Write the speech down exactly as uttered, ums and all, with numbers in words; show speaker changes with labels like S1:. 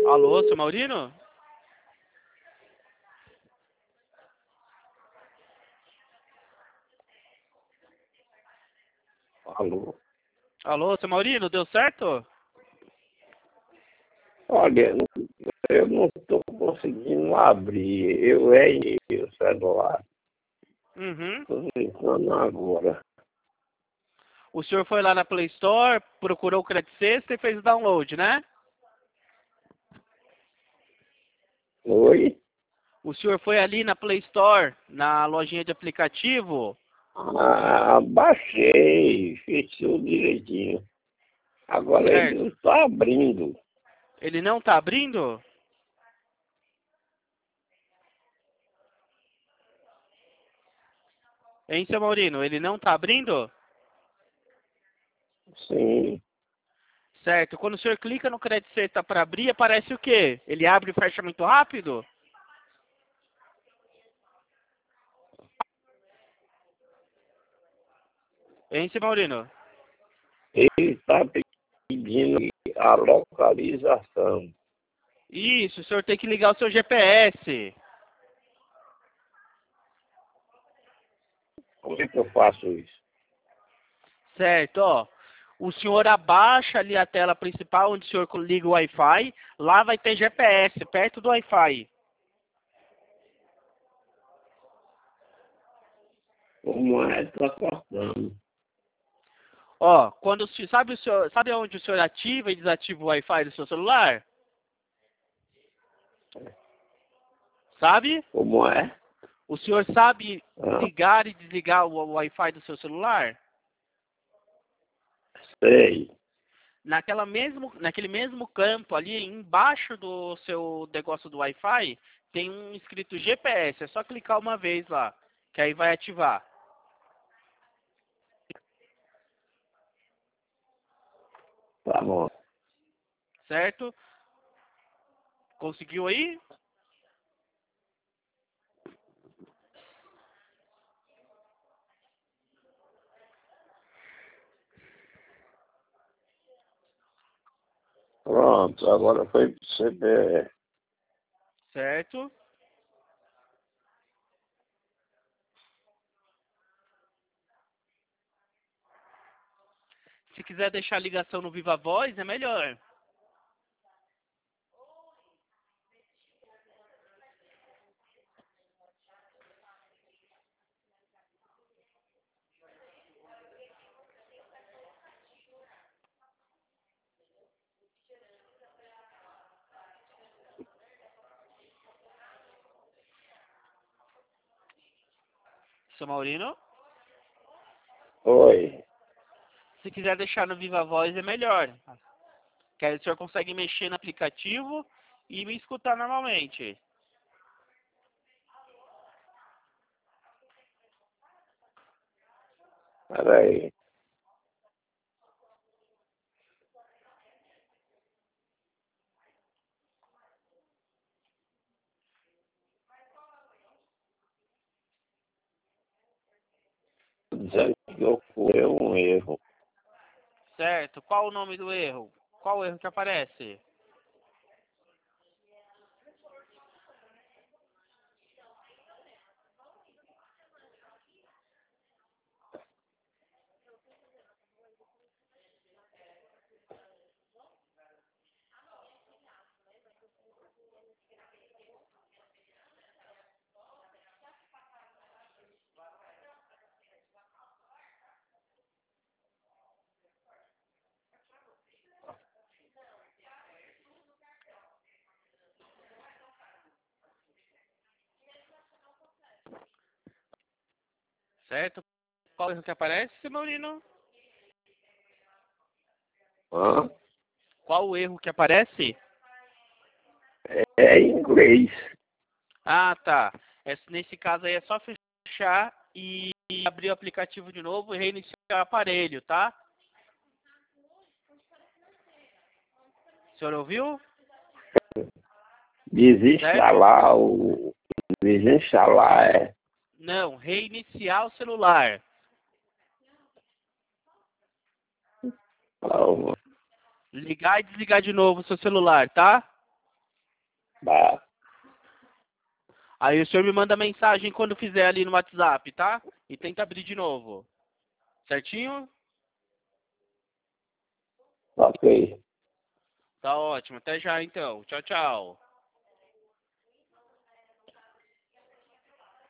S1: Alô, seu Maurino?
S2: Alô?
S1: Alô, seu Maurino, deu certo?
S2: Olha, eu não estou conseguindo abrir. Eu errei o celular.
S1: Uhum.
S2: Estou tentando agora.
S1: O senhor foi lá na Play Store, procurou o Credit Sexta e fez o download, né?
S2: Oi?
S1: O senhor foi ali na Play Store, na lojinha de aplicativo?
S2: Ah, baixei, fiz tudo direitinho. Agora ele
S1: Certo.
S2: não está abrindo.
S1: Ele não tá abrindo? Hein, seu Maurino? Ele não tá abrindo?
S2: Sim.
S1: Certo. Quando o senhor clica no Credit Sexta para abrir, aparece o quê? Ele abre e fecha muito rápido? Hein, seu Maurino?
S2: Ele está pedindo a localização.
S1: Isso, o senhor tem que ligar o seu G P S.
S2: Como é que eu faço isso?
S1: Certo, ó. O senhor abaixa ali a tela principal, onde o senhor liga o Wi-Fi. Lá vai ter G P S, perto do Wi-Fi.
S2: Como é que está cortando?
S1: Ó, quando o senhor, sabe, o senhor, sabe onde o senhor ativa e desativa o Wi-Fi do seu celular? Sabe?
S2: Como é?
S1: O senhor sabe
S2: Ah,
S1: ligar e desligar o o Wi-Fi do seu celular?
S2: sei.
S1: Naquela mesmo, naquele mesmo campo ali, embaixo do seu negócio do Wi-Fi, tem um escrito G P S. É só clicar uma vez lá, que aí vai ativar.
S2: Tá bom.
S1: Certo? Conseguiu aí?
S2: Pronto, agora foi pro C P F.
S1: Certo? Se quiser deixar a ligação no Viva Voz, é melhor. Seu Maurino?
S2: Oi.
S1: Se quiser deixar no Viva Voz, é melhor. Que aí o senhor consegue mexer no aplicativo e me escutar normalmente.
S2: Peraí. Dizendo que ocorreu um erro.
S1: Certo? Qual o nome do erro? Qual o erro que aparece? Certo? Qual o erro que aparece, seu Maurino?
S2: Hã?
S1: Qual o erro que aparece?
S2: É em inglês.
S1: Ah, tá. É, nesse caso aí é só fechar e abrir o aplicativo de novo e reiniciar o aparelho, tá? O senhor ouviu? Certo?
S2: Desinstalar o. Desinstalar é.
S1: Não, reiniciar o celular.
S2: Calma.
S1: Ligar e desligar de novo o seu celular, tá? Aí o senhor me manda mensagem quando fizer ali no WhatsApp, tá? E tenta abrir de novo. Certinho?
S2: Ok.
S1: Tá ótimo. Até já então. Tchau, tchau.